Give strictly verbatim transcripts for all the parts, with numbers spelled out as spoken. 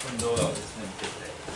信動画をですね、見ていきたいと思います。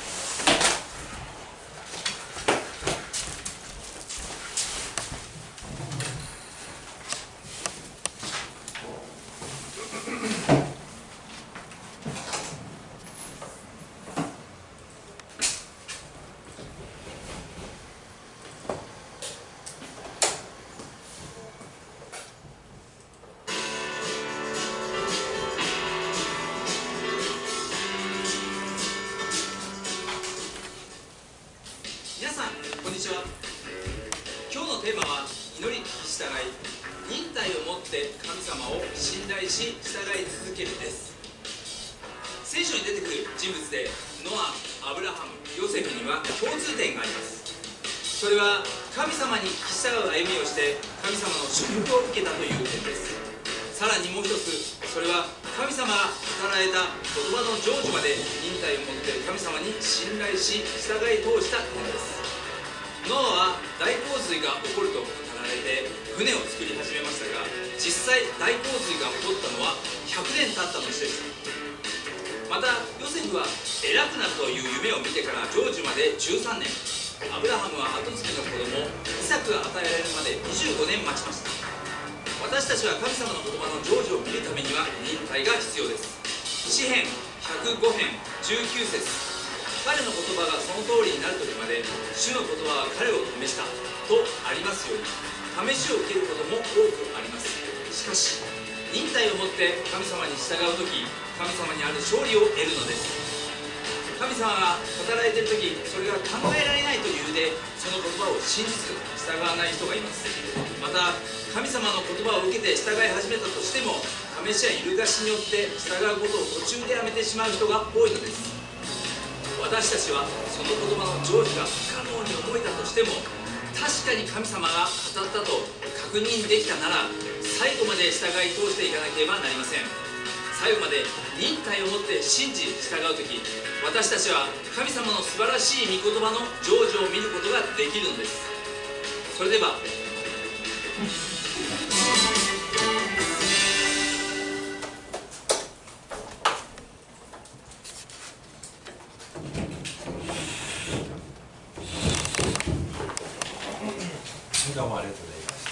皆さんこんにちは。今日のテーマは祈り聞き従い、忍耐をもって神様を信頼し従い続けるです。聖書に出てくる人物でノア、アブラハム、ヨセフには共通点があります。それは神様に聞き従う歩みをして神様の祝福を受けたという点です。さらにもう一つ、それは神様が語られた言葉の成就まで忍耐をもって神様に信頼し従い通した点です。ノアは大洪水が起こると語られて船を作り始めましたが、実際大洪水が起こったのはひゃくねん経った後でした。またヨセフは偉くなるという夢を見てから成就までじゅうさんねん、アブラハムは後継ぎの子供イサクが与えられるまでにじゅうごねん待ちました。私たちは神様の言葉の成就を見るためには忍耐が必要です。詩編ひゃくごへんじゅうきゅうせつ、彼の言葉がその通りになる時まで主の言葉は彼を試したとありますように、試しを受けることも多くあります。しかし忍耐をもって神様に従う時、神様にある勝利を得るのです。神様が語られている時、それが考えられないという理由でその言葉を信じず従わない人がいます。また神様の言葉を受けて従い始めたとしても、試しや揺るがしによって従うことを途中でやめてしまう人が多いのです。私たちはその言葉の成就が不可能に思えたとしても、確かに神様が語ったと確認できたなら最後まで従い通していかなければなりません。最後まで忍耐をもって信じ従う時、私たちは神様の素晴らしい御言葉の成就を見ることができるのです。それではどうもありがとうございました。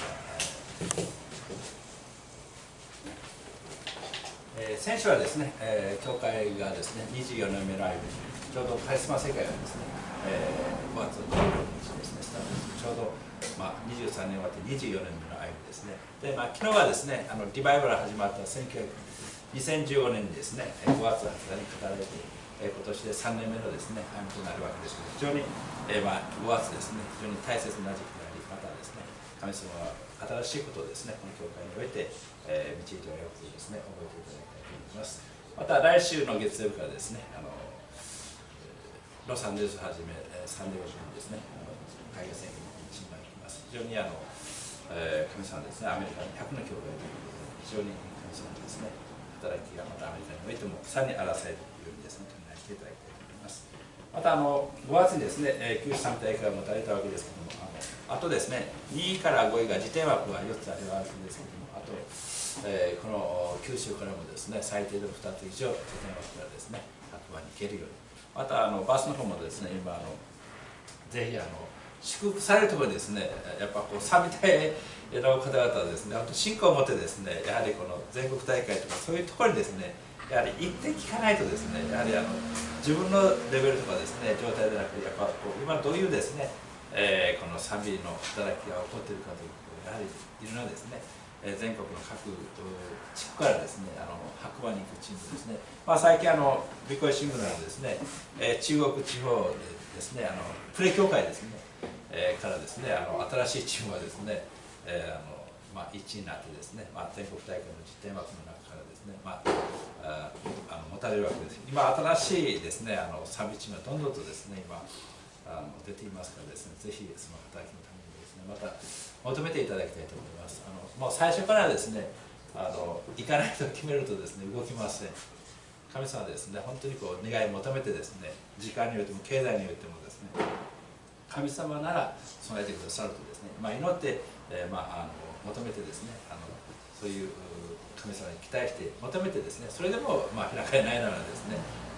えー、先週はですね、えー、教会がですね、にじゅうよねんめの歩み、ちょうどカリスマ世界がですね、えー、ごがつじゅうろくにちですね、スタートして、ちょうど、まあ、にじゅうさんねん終わってにじゅうよねんめの歩みですね。で、まあ、昨日はですね、あのリバイバルが始まったにせんじゅうごねんにですね、ごがつはつかに語られて、えー、今年でさんねんめのですね、歩みとなるわけですけど、非常に、えーまあ、ごがつですね、非常に大切な時期であり、またですね、神様は新しいことをですね、この教会において、えー、導いておられることをですね、覚えていただきたいと思います。また来週の月曜日からですね、あのロサンゼルスをはじめサンディエゴ州にですね、あの海外宣言の一が行きます。非常にあの、えー、神様ですね、アメリカにひゃくの教会ということで、非常に神様のですね、働きがまたアメリカにおいてもさらに荒らされるようにですね、考えていただきたいと思います。またあのごがつにですね、えー、九州三大会が持たれたわけですけども、あのあとですね、にいからごいが辞典枠がよっつあるわけですけども、あと、えー、この九州からもですね、最低でもふたつ以上辞典枠がですね、白馬に行けるように、またあのバスの方もですね、今あのぜひあの祝福されるところにですね、やっぱこう賛美隊の方々はですね、あと信仰を持ってですね、やはりこの全国大会とかそういうところにですね、やはり行って聞かないとですね、やはりあの自分のレベルとかですね、状態でなくて、やっぱこう今どういうですね、えー、この賛美の働きが起こっているかということをやはりいろんなですね、えー、全国の各地区からですね、あの白馬に行くチームですね、まあ、最近あのビコイ新聞などですね、えー、中国地方でですね、あのプレ協会ですね、えー、からですね、あの新しいチームがですね、えー、あのまあ、いちいになってですね、まあ、全国大会の実典枠の中からですね、まあ、ああの持たれるわけです。今新しいですね、あの賛美チームがどんどんとですね、今あの出ていますからですね、ぜひその働きのためにですね、また求めていただきたいと思います。あのもう最初からですね、あの行かないと決めるとですね、動きません。神様はですね、本当にこう願いを求めてですね、時間によっても経済によってもですね、神様なら備えてくださるとですね、まあ、祈って、えー、まあ、あの求めてですね、あのそういう神様に期待して求めてですね、それでもまあ開かれないならですね、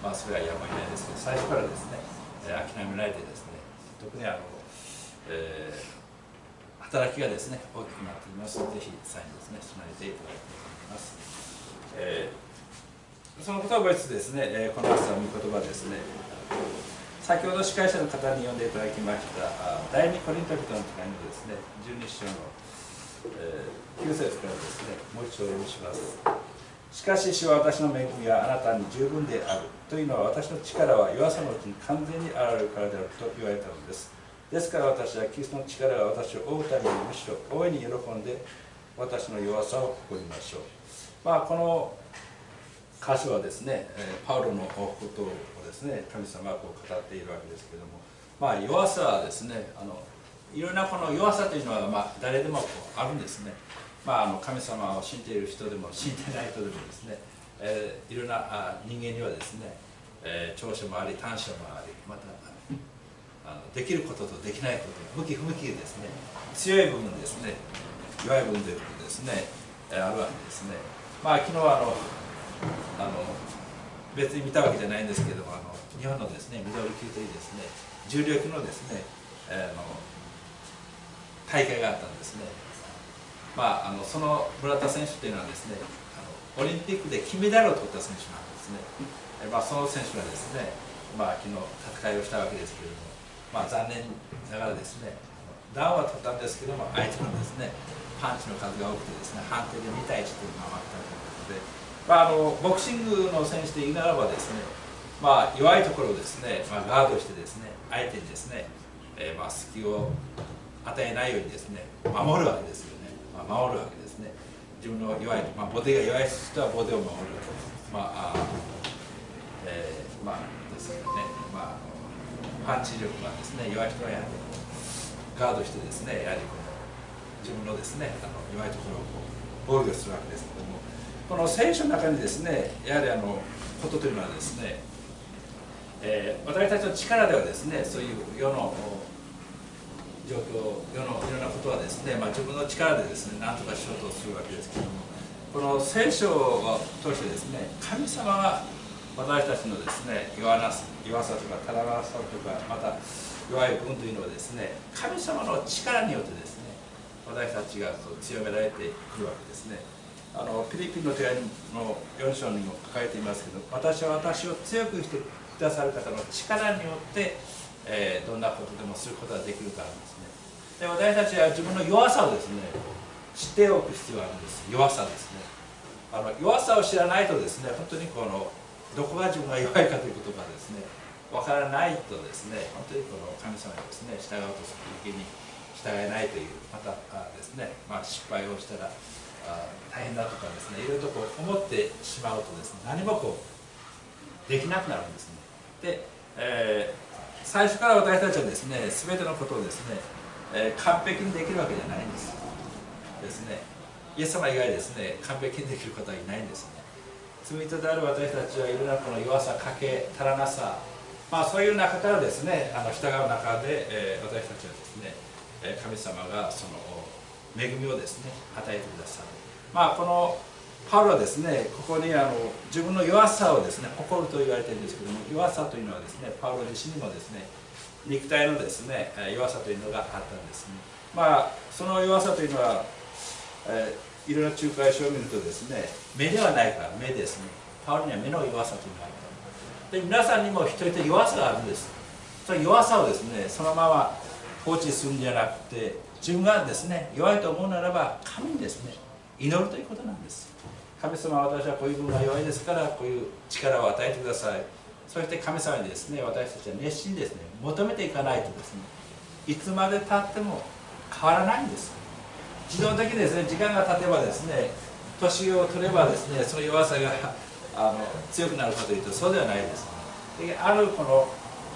まあそれはやむを得ないですけど、最初からですね、えー、諦められてですね、特にあの、えー、働きがですね大きくなっていますので、ぜひサインですね備えていただきたいと思います。えー、そのことを覚えつつですね、えー、この朝の御言葉ですね、先ほど司会者の方に読んでいただきました第二コリント人の手紙のですねじゅうに章の、えー、きゅう節からですねもう一度お読みします。しかし主は私の恵みはあなたに十分であるというのは、私の力は弱さのうちに完全に現れるからであると言われたのです。ですから私はキリストの力が私を覆うためにむしろ大いに喜んで私の弱さを誇りましょう。まあこの箇所はですね、パウロのことをですね、神様がこう語っているわけですけれども、まあ弱さはですね、あのいろんなこの弱さというのはまあ誰でもこうあるんですね。まあ、あの神様を信じている人でも信じてない人でもですね、えー、いろんなあ人間にはですね、えー、長所もあり短所もあり、またあのできることとできないこと、向き不向きですね、強い部分ですね、弱い部分ということですね、えー、あるわけですね。まあ昨日あのあの別に見たわけじゃないんですけども、あの日本のですねミドル級というですね重量級のですね、えー、の大会があったんですね。まあ、あのその村田選手というのはですね、あのオリンピックで金メダルを取った選手なんですね。えまあ、その選手がですね、まあ、昨日戦いをしたわけですけれども、まあ、残念ながらですね、ダウンは取ったんですけども、相手のですねパンチの数が多くてですね、判定でに対いちというのが負けたということで、まあ、あのボクシングの選手で言うならばですね、まあ、弱いところをですね、まあ、ガードしてですね、相手にですね、えー、まあ隙を与えないようにですね、守るわけですよね。まあ、守るわけですね。自分の弱い、まあ、ボディが弱い人はボディを守る。まあ、あえー、まあですよね。まあ、パンチ力がですね、弱い人はやはりガードしてですね、やはりこの自分のですね、あの弱いところをこう防御するわけですけども、この聖書の中にですね、やはりあのことというのはですね、えー、私たちの力ではですね、そういう世の状況、世のいろんなことはですね、まあ、自分の力でですね、何とかしようとするわけですけれども、この聖書を通してですね、神様が私たちのですね、弱さ弱さとか足らなさとか、また弱い部分というのはですね、神様の力によってですね、私たちがこう強められてくるわけですね。あのフィリピンの手紙のよん章にも書かれていますけど、私は私を強くしてくださる方の力によって、えー、どんなことでもすることができるからですね。で、私たちは自分の弱さをですね、知っておく必要があるんです。弱さですね。あの弱さを知らないとですね、本当にこのどこが自分が弱いかということがですね、わからないとですね、本当にこの神様にですね、従おうとする時に従えないという、またあですね、まあ、失敗をしたらあ大変だとかですね、いろいろとこう思ってしまうとですね、何もこうできなくなるんですね。で、えー最初から私たちはですね、すべてのことをですね、えー、完璧にできるわけじゃないんです。ですね。イエス様以外ですね、完璧にできる方はいないんですね。罪人である私たちはいろんなこの弱さ、欠け、足らなさ、まあそういう中からですね、あの従う中で、えー、私たちはですね、神様がその恵みをですね、与えてくださる。まあこのパウロはですね、ここにあの自分の弱さをですね、誇ると言われているんですけども、弱さというのはですね、パウロ自身にもですね、肉体のですね、弱さというのがあったんですね。まあ、その弱さというのは、えー、いろんな仲介書を見るとですね、目ではないから、目ですね。パウロには目の弱さというのがあった。で、皆さんにも一人一人弱さがあるんです。その弱さをですね、そのまま放置するんじゃなくて、自分がですね、弱いと思うならば、神にですね、祈るということなんです。神様は私はこういう部分が弱いですからこういう力を与えてください。そして神様にですね、私たちは熱心にですね、求めていかないとですね、いつまでたっても変わらないんです。自動的にですね、時間が経てばですね、年を取ればですね、その弱さがあの強くなるかというとそうではないです。で、あるこの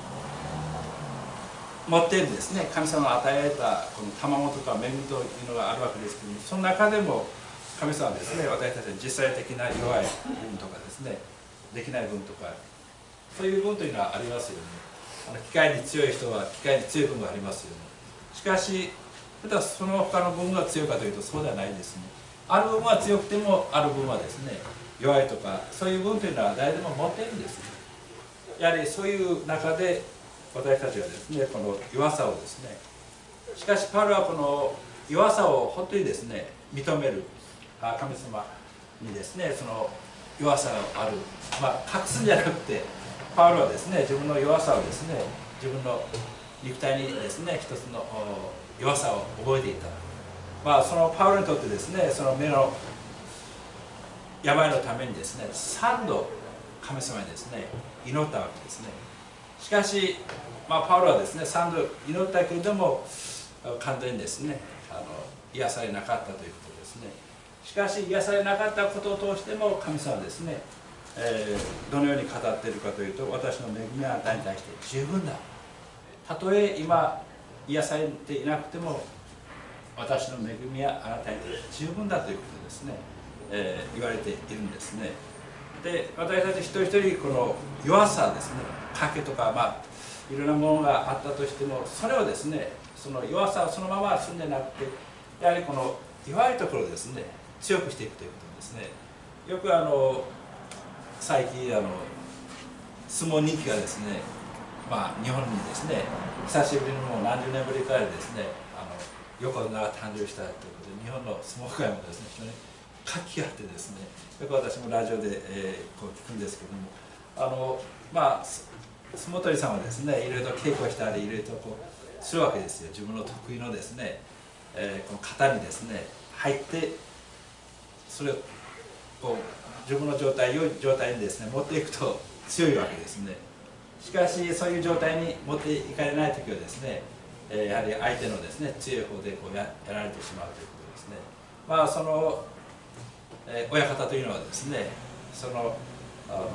持っているですね、神様が与えられたこの賜物とか恵みというのがあるわけですけども、その中でも神様はですね、私たちの実際的な弱い部分とかですね、できない部分とか、そういう部分というのはありますよね。あの機械に強い人は機械に強い部分がありますよね。しかし、またその他の部分が強いかというとそうではないですね。ある部分は強くても、ある部分はですね、弱いとか、そういう部分というのは誰でも持っているんですね。 やはりそういう中で私たちはですね、この弱さをですね、しかしパウロはこの弱さを本当にですね認める神様にですね、その弱さがある、まあ隠すんじゃなくて、パウロはですね自分の弱さをですね、自分の肉体にですね一つの弱さを覚えていた。まあそのパウロにとってですね、その目の病のためにですねさんど神様にですね祈ったわけですね。しかし、まあ、パウロはですねさんど祈ったけれども完全にですねあの癒されなかったということですね。しかし癒されなかったことを通しても神様はですね、えー、どのように語っているかというと、私の恵みはあなたに対して十分だ。たとえ今癒されていなくても私の恵みはあなたに対して十分だということですね、えー、言われているんですね。で、私たち一人一人この弱さですね、賭けとか、まあいろんなものがあったとしても、それをですね、その弱さをそのまま済んでなくて、やはりこの弱いところをですね強くしていくということですね。よくあの最近あの相撲人気がですね、まあ日本にですね久しぶりにもう何十年ぶりからですね、あの横綱が誕生したということで、日本の相撲界もですね非常に活気があってですね、よく私もラジオで、えー、こう聞くんですけども、あのまあ相撲取りさんはですねいろいろと稽古したりいろいろとこうするわけですよ。自分の得意のですね、えー、この型にですね入って、それをこう自分の状態良い状態にですね持っていくと強いわけですね。しかしそういう状態に持っていかれない時はですね、えー、やはり相手のですね強い方でこう や, やられてしまうということですね。まあその、えー、親方というのはですね、そのあの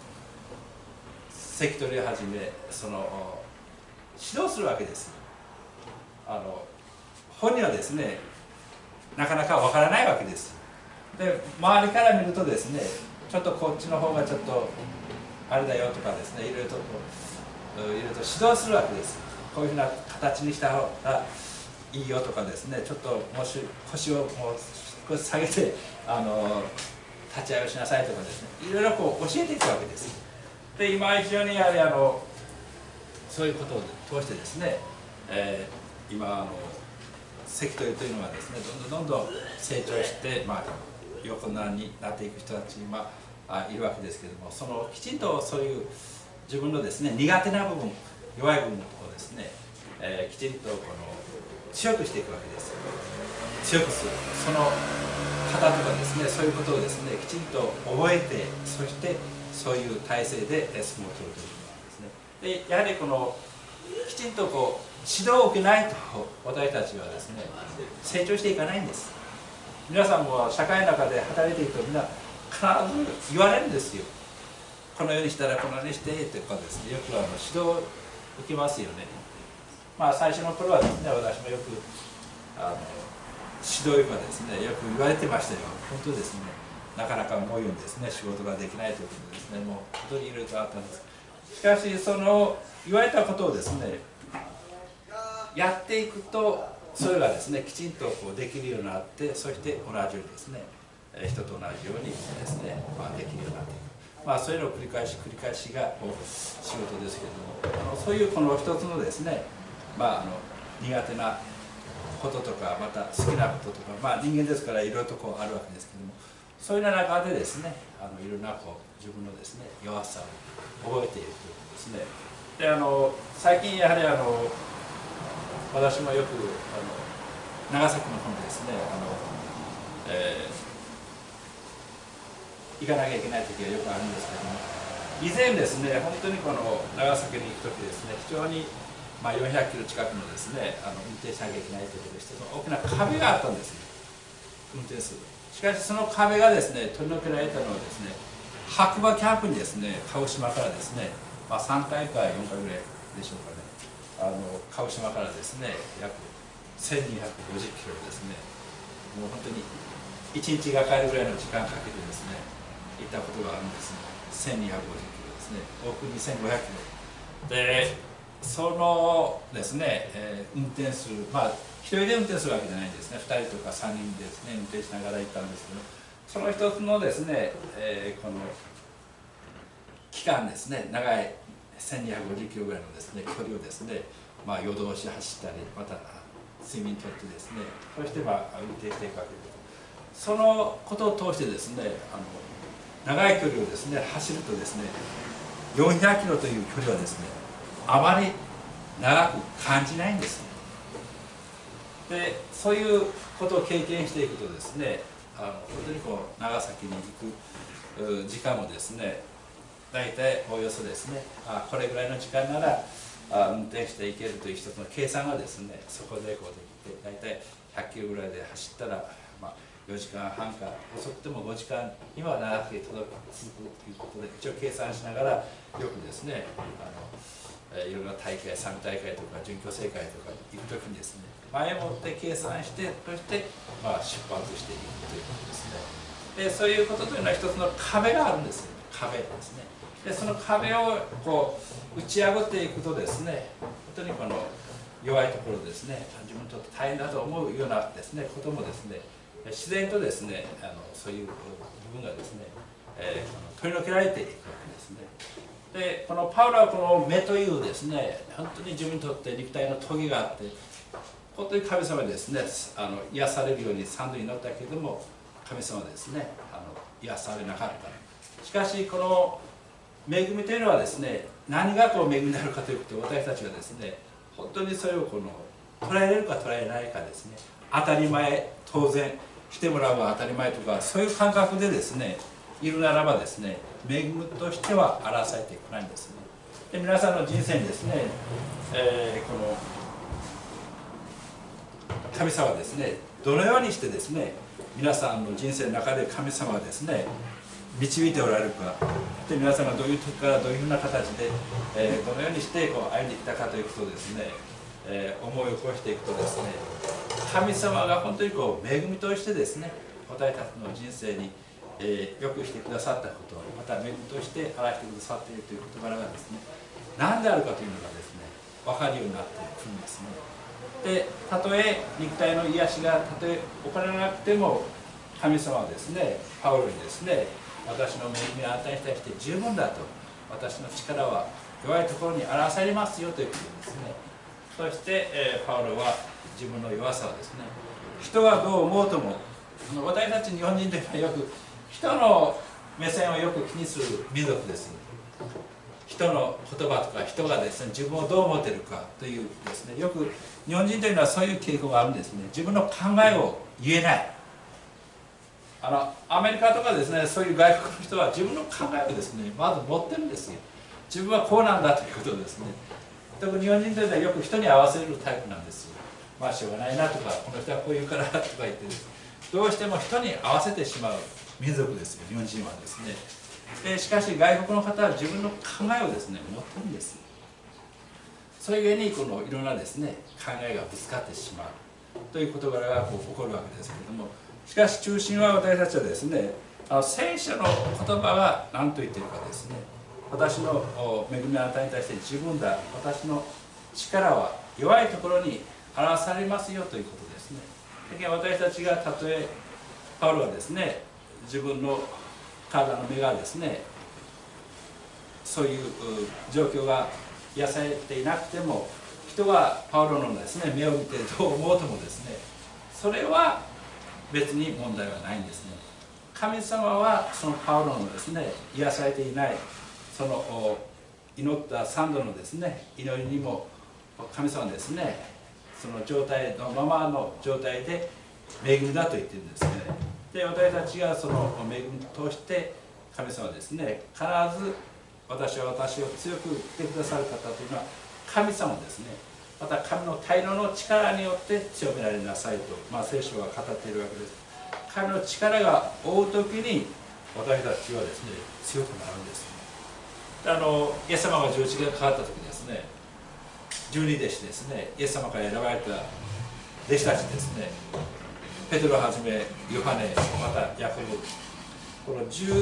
関取をはじめその指導するわけです。あの本人はですねなかなかわからないわけです。で周りから見るとですね、ちょっとこっちの方がちょっとあれだよとかですね、いろいろとこういろいろと指導するわけです。こういうふうな形にした方がいいよとかですね、ちょっともし腰をもう少し下げてあの立ち会いをしなさいとかですね、いろいろこう教えていくわけです。で今一応にやはりあのそういうことを通してですね、えー、今あの関取というのはですねどんどんどんどん成長して、まあ、横綱になっていく人たちに、まあ、いるわけですけれども、そのきちんとそういう自分のですね苦手な部分、弱い部分をですね、えー、きちんとこの強くしていくわけです。強くする、その方とかですね、そういうことをですねきちんと覚えて、そしてそういう体制で相撲を取るということなんですね。でやはりこのきちんとこう指導を受けないと私たちはですね成長していかないんです。皆さんも社会の中で働いているとみんな必ず言われるんですよ。このようにしたらこのようにしてとかですね、よくあの指導を受けますよね。まあ最初の頃はですね、私もよくあの指導がですねよく言われてましたよ。本当ですね、なかなか思うようにですね仕事ができないということですね、もう本当にいろいろとあったんです。しかしその言われたことをですねやっていくと、それがですねきちんとこうできるようになって、そして同じようにですね人と同じようにですね、まあ、できるようになっていく、まあ、そういうのを繰り返し繰り返しがこう仕事ですけれども、あのそういうこの一つのですね、まあ、あの苦手なこととか、また好きなこととか、まあ、人間ですからいろいろとこうあるわけですけれども、そういう中でですねあのいろんなこう自分のですね弱さを覚えているということですね。であの最近やはりあの私もよくあの長崎の方にですねあの、えー、行かなきゃいけない時がよくあるんですけれども、以前ですね本当にこの長崎に行く時ですね、非常に、まあ、よんひゃくキロ近くのですねあの運転しなきゃいけないということでして、大きな壁があったんですよ、運転する。しかしその壁がですね取り除けられたのはですね白馬キャンプにですね鹿児島からですね、まあ、さんかいかよんかいぐらいでしょうかね、あの鹿児島からですね約せんにひゃくごじゅっキロですね、もう本当にいちにちがかりぐらいの時間かけてですね行ったことがあるんですね。せんにひゃくごじゅっキロですね、往復にせんごひゃくキロで、そのですね、えー、運転する、まあ一人で運転するわけじゃないんですね、ふたりとかさんにんでですね運転しながら行ったんですけど、その一つのですね、えー、この期間ですね、長いせんにひゃくごじゅっキロぐらいのですね距離をですね、まあ、夜通し走ったりまた睡眠とってですね、そしてまあ運転していくわけです。そのことを通してですね、あの長い距離をですね走るとですね、よんひゃくキロという距離はですねあまり長く感じないんですね。でそういうことを経験していくとですね、あの本当にこう長崎に行く時間もですね、大体おおよそですね、あこれぐらいの時間ならあ運転していけるという一つの計算がですね、そこでこうできて、大体ひゃっキロぐらいで走ったら、まあ、よじかんはんか、遅くてもごじかんには長く届く続くということで、一応計算しながらよくですね、あのいろんな大会、サム大会とか準強制会とか行くときにですね、前もって計算して、そして、まあ、出発していくということですね。でそういうことというのは一つの壁があるんですよ、壁ですね。でその壁をこう打ち破っていくとですね、本当にこの弱いところですね、自分にとって大変だと思うようなですねこともですね、自然とですね、あのそういう部分がですね、えー、取り除けられていくわけですね。でこのパウロはこの目というですね、本当に自分にとって肉体のトゲがあって、本当に神様ですね、あの癒されるように三度に乗ったけれども、神様ですね、あの癒されなかった。しかしこの恵みというのはですね、何がこう恵みであるかということを私たちがですね、本当にそれをこの捉えれるか捉えないかですね、当たり前、当然してもらうは当たり前とか、そういう感覚でですねいるならばですね、恵みとしては表されていくないんですね。で皆さんの人生にですね、えー、この神様はですね、どのようにしてですね、皆さんの人生の中で神様はですね導いておられるか、で皆さんがどういう時からどういうふうな形で、えー、どのようにしてこう歩んできたかということをですね、えー、思い起こしていくとですね、神様が本当にこう恵みとしてですね、私たちの人生に、えー、よくしてくださったこと、また恵みとして表してくださっているという事柄がですね、何であるかというのがですね分かるようになってくるんですね。でたとえ肉体の癒しがたとえ行わなくても、神様はですねパウロにですね、私の恵みを与えに対して十分だと、私の力は弱いところに表されますよということですね。そして、えー、パウロは自分の弱さをですね、人がどう思うとも、私たち日本人というのはよく人の目線をよく気にする民族です。人の言葉とか人がですね自分をどう思っているかというですね、よく日本人というのはそういう傾向があるんですね。自分の考えを言えない。あのアメリカとかですね、そういう外国の人は自分の考えをですねまず持ってるんですよ。自分はこうなんだということをですね、特に日本人というのはよく人に合わせるタイプなんですよ。まあしょうがないなとか、この人はこう言うからとか言ってです、ね、どうしても人に合わせてしまう民族ですよ、日本人はですね。でしかし外国の方は自分の考えをですね持ってるんですよ。それゆえにこのいろんなですね考えがぶつかってしまうという事柄がこう起こるわけですけれども、しかし中心は私たちはですね、あの聖書の言葉が何と言っているかですね、私の恵みの与えに対して十分だ、私の力は弱いところに表されますよということですね。私たちがたとえパウロはですね、自分の体の目がですねそういう状況が癒されていなくても、人がパウロのですね目を見てどう思うともですね、それは別に問題はないんですね。神様はそのパウロのですね癒されていないその祈った三度のですね祈りにも神様はですねその状態のままの状態で恵みだと言ってるんですね。で私たちがその恵みとして神様はですね、必ず私は私を強く言ってくださる方というのは神様ですね。また神の大量の力によって強められなさいと、まあ、聖書は語っているわけです。神の力が追う時に私たちはですね強くなるんです。あのイエス様が十字架がかかった時にですね、十二弟子ですね、イエス様から選ばれた弟子たちですね、ペテロをはじめヨハネ、またヤコブ、この十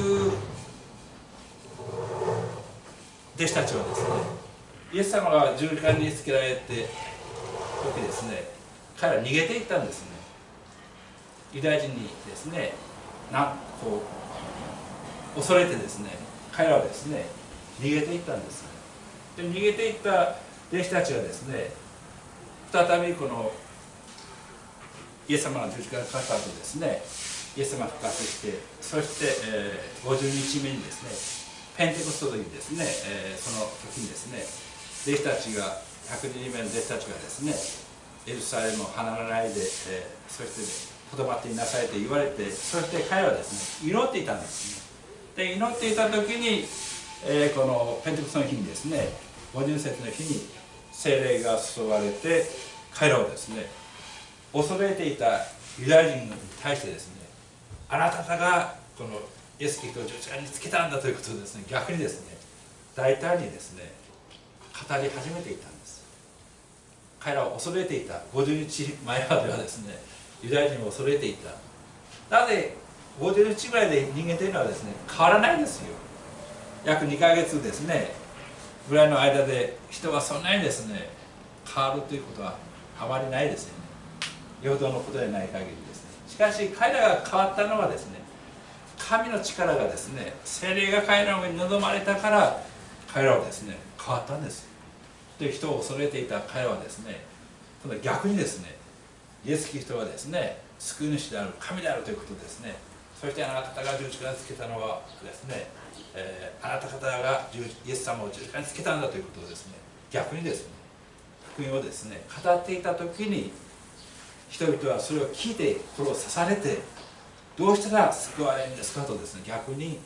弟子たちはですね、イエス様が十字架につけられて時ですね、彼ら逃げていったんですね。ユダヤ人にですね、なこう恐れてですね、彼らはですね逃げていったんです。 で逃げていった弟子たちはですね、再びこのイエス様の十字架がかかった後ですね、イエス様が復活して、そして、えー、ごじゅうにちめにですね、ペンテコストの時にですね、えー、その時にですね、弟子たちがひゃくにんめの弟子たちがですね、エルサレムを離れないで、えー、そしてとどまっていなさいと言われて、そして彼はですね、祈っていたんですね。で祈っていた時に、えー、このペンテコストの日にですね、ごじゅう節の日に聖霊が注がれて、彼らをですね、恐れていたユダヤ人に対してですね、あなた方がこのイエス・キリストを十字架につけたんだということをですね、逆にですね、大胆にですね、語り始めていたんです。彼らを恐れていたごじゅうにちまえまではですね、ユダヤ人を恐れていた。なのでごじゅうにちぐらいで人間というのはですね、変わらないんですよ。約にかげつですねぐらいの間で人はそんなにですね変わるということはあまりないですよね。平等のことでない限りですね。しかし彼らが変わったのはですね、神の力がですね、聖霊が彼らの上に望まれたから彼らはですね変わったんです。で人を恐れていた彼らはですね、今度逆にですね、イエス・キリストはですね、救い主である神であるということですね。そしてあなた方が十字架につけたのはですね、えー、あなた方がイエス様を十字架につけたんだということをですね、逆にですね、福音をですね語っていた時に、人々はそれを聞いて心を刺されて、どうしたら救われるんですかとですね、逆に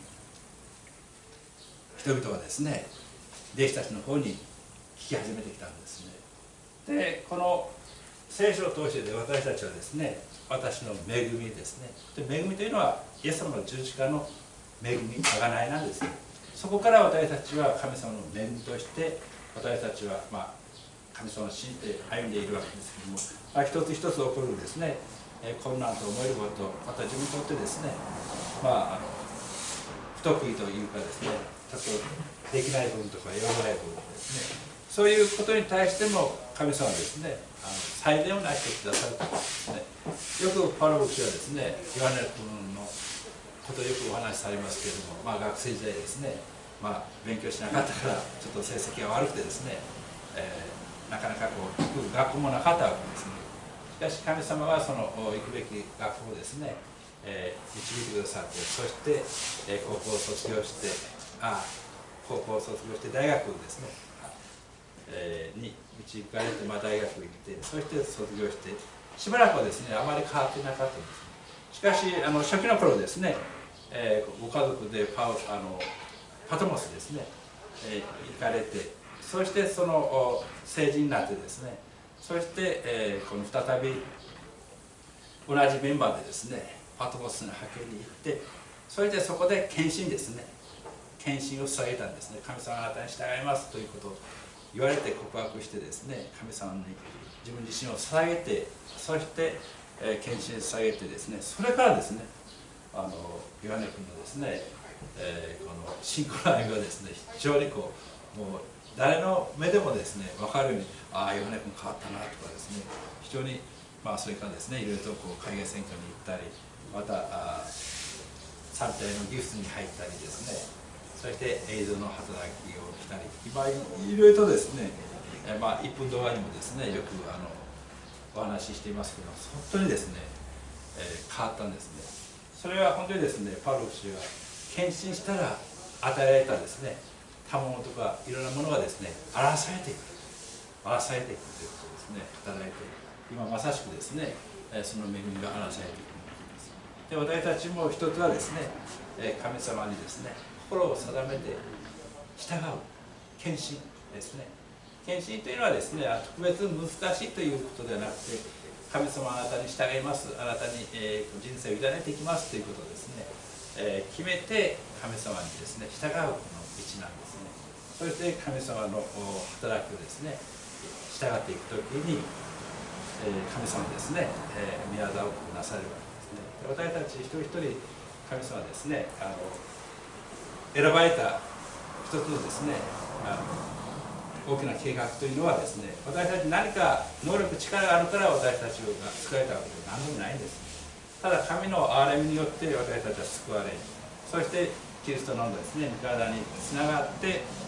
人々はですね、弟子たちの方に聞き始めてきたんですね。でこの聖書を通してで私たちはですね、私の恵みですね。で恵みというのはイエス様の十字架の恵み、贖いなんですね。そこから私たちは神様の恵みとして、私たちはまあ神様を信じて歩んでいるわけですけども、まあ、一つ一つ起こるですね、えー、困難と思えること、また自分にとってですね、まあ、あの不得意というかですね、ちょっとできない部分とか弱ない部分ですね、そういうことに対しても神様はですね、あの最善をなしてくださるとですね。よくパウロ牧師はですね、ヨハネ君のことをよくお話しされますけれども、まあ、学生時代ですね、まあ、勉強しなかったからちょっと成績が悪くてですね、えー、なかなかこう行く学校もなかったわけですね。しかし神様はその行くべき学校をですね、えー、導いてくださって、そして、えー、高校を卒業して、あ高校を卒業して大学ですね、えー、に導かれて、まあ、大学行って、そして卒業して、しばらくはですね、あまり変わってなかったんです。しかし、あの初期の頃ですね、えー、ご家族でパウあのパトモスですね、えー、行かれて、そしてその成人になってですね、そして、えー、この再び同じメンバーでですね、パトモスの派遣に行って、それでそこで献身ですね、献身を捧げたんですね。神様あなたに従いますということを言われて告白してですね、神様に自分自身を捧げて、そして、えー、献身を捧げてですね、それからですね、あのヨハネ君のですね、えー、この信仰の歩みがですね、非常にこう、もう誰の目でもですね、分かるように、ああ、ヨハネ君変わったなとかですね、非常に、まあ、それからですね、いろいろとこう海外選挙に行ったり、また、あ三体のギフトに入ったりですね、そして映像の働きをしたり、今いろいろとですね、えー、まあ、いっぷん動画にもですね、よくあのお話ししていますけど、本当にですね、えー、変わったんですね。それは本当にですね、パウロ牧師が献身したら与えられたですね、賜物とかいろんなものがですね、荒らされていく、荒らされていくということですね、働いて、今まさしくですね、その恵みが荒らされていくわけです。で、私たちも一つはですね、神様にですね、心を定めて従う、献身ですね。献身というのはですね、特別難しいということではなくて、神様あなたに従います、あなたに、えー、人生を委ねていきますということをですね、えー、決めて神様にですね、従うこの道なんですね。そして神様の働きをですね、従っていくときに、えー、神様ですね、えー、宮沢をなされるわけですね。私たち一人一人、神様ですね、あの選ばれた一つのですね、あの大きな計画というのはですね、私たち何か能力、力があるから私たちが救われたわけでは何でもないんです。ただ神の憐れみによって私たちは救われ、そしてキリストのですね、体につながって、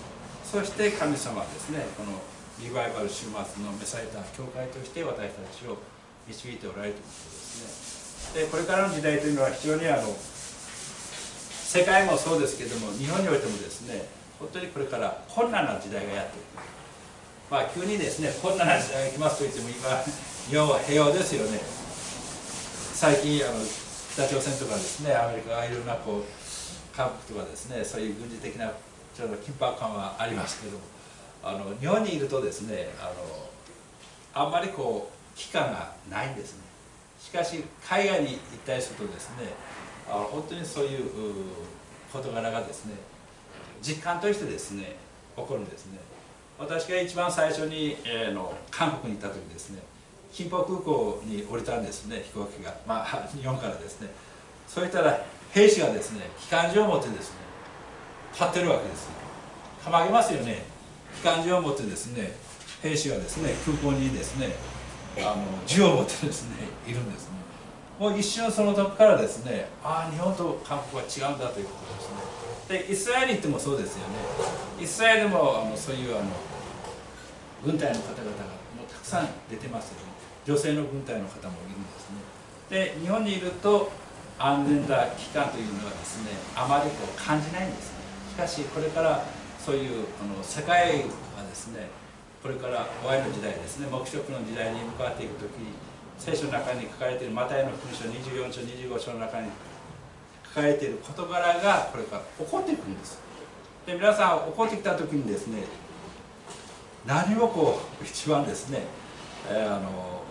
そして神様はですね、このリバイバル終末の召された教会として私たちを導いておられるということですね。でこれからの時代というのは非常にあの世界もそうですけれども、日本においてもですね、本当にこれから困難な時代がやってくる。まあ急にですね、困難な時代が来ますといっても、今日本は平和ですよね。最近あの北朝鮮とかですね、アメリカがいろんなこう韓国とかですね、そういう軍事的なちょっと緊迫感はありますけども、あの日本にいるとですね、あのあんまりこう期間がないんですね。しかし海外に行ったりするとですね、あの本当にそういう事柄がですね、実感としてですね起こるんですね。私が一番最初に、えー、の韓国に行った時ですね、金浦空港に降りたんですね、飛行機が、まあ日本からですね。そうしたら兵士がですね、機関銃を持ってですね立ってるわけですよ。たまげますよね。機関銃を持ってですね、兵士がですね空港にですね、あの銃を持ってですねいるんですね。もう一瞬その時からですね、ああ日本と韓国は違うんだということですね。でイスラエルに行ってもそうですよね。イスラエルもあのそういうあの軍隊の方々がもうたくさん出てますよね。女性の軍隊の方もいるんですね。で日本にいると安全な期間というのはですね、あまりこう感じないんですね。しかしこれからそういうあの世界がですね、これから終わりの時代ですね、黙示録の時代に向かっていくときに、聖書の中に書かれているマタイの福音書にじゅうよん章にじゅうご章の中に書かれている事柄がこれから起こっていくんです。で皆さん起こってきたときにですね、何をこう一番ですね、えー、あの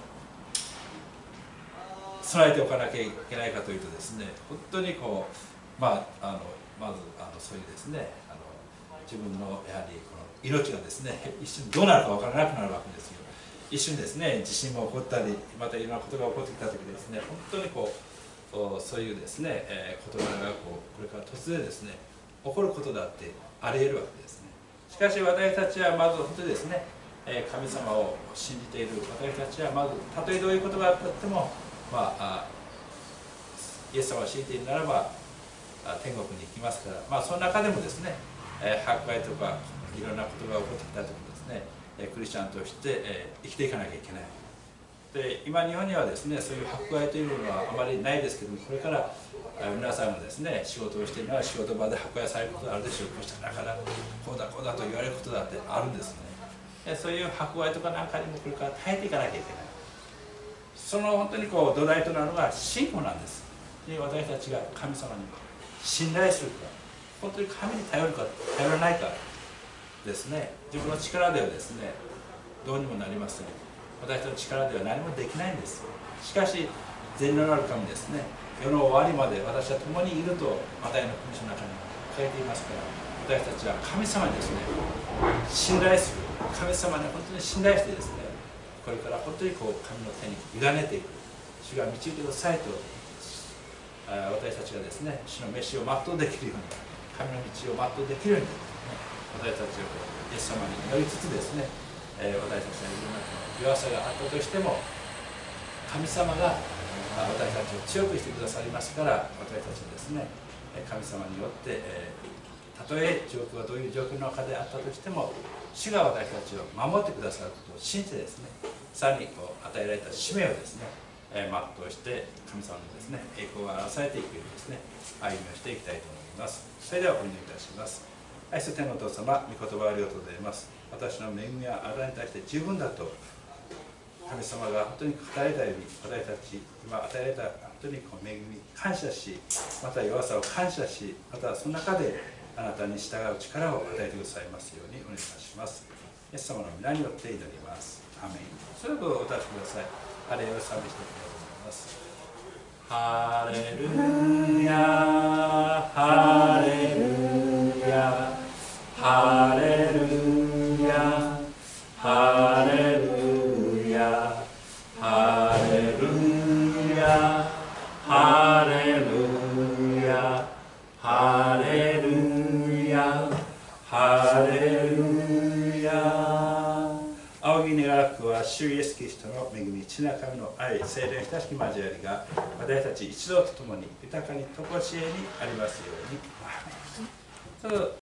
備えておかなきゃいけないかというとですね、本当にこう、まあ、あのまずあのそういうですね、あの自分のやはりこの命がですね、一瞬どうなるか分からなくなるわけですよ。一瞬ですね、地震も起こったり、またいろんなことが起こってきたときですね、本当にこうそういうですね、えー、事柄がこうこれから突然ですね起こることだってあり得るわけですね。しかし私たちはまず本当にですね、えー、神様を信じている私たちはまず、たとえどういうことがあっても、まあ、イエス様を信じているならば天国に行きますから、まあ、その中でもですね、えー、迫害とかいろんなことが起こってきたときですね、クリスチャンとして、えー、生きていかなきゃいけない。で今日本にはですね、そういう迫害というのはあまりないですけども、これから皆さんがですね仕事をしているのは仕事場で迫害されることがあるでしょう。こうした中からこうだこうだと言われることだってあるんですね。でそういう迫害とかなんかにもこれから耐えていかなきゃいけない。その本当にこう土台となるのが信仰なんです。で私たちが神様に信頼するか、本当に神に頼るか頼らないかですね。自分の力ではですねどうにもなりません。私たちの力では何もできないんです。しかし全能なる神ですね、世の終わりまで私は共にいるとマタイの福音書の中に書いていますから、私たちは神様にですね信頼する、神様に本当に信頼してですね、これから本当にこう神の手に委ねていく、主が導いてくださいと、私たちがですね主の召しを全うできるように、神の道を全うできるように、私たちをイエス様に祈りつつですね、私たちのいろんな弱さがあったとしても、神様が私たちを強くしてくださりますから、私たちはですね神様によってたとえ状況がどういう状況の中であったとしても、主が私たちを守ってくださることを信じてですね、さらにこう与えられた使命をですね全うして神様のですね栄光が表されていくようにですね歩みをしていきたいと思います。それではお祈りいたします。愛する天のお父様、御言葉ありがとうございます。私の恵みはあなたに対して十分だと神様が本当に語られたように、私たち今与えられた本当にこう恵み感謝し、また弱さを感謝し、またその中であなたに従う力を与えてくださいますようにお願いします。イエス様の皆によって祈ります。アーメン。それではお立ちください。ハレルヤを賛美していきたいと思います。ハレルヤハレルヤハレルヤハレルヤハレルヤハレルヤハレルヤハレルヤ。仰ぎ願くは主イエスキリストの恵み、父なる神の愛、聖霊の親しき交わりが私たち一同と共に豊かに常しえにありますように。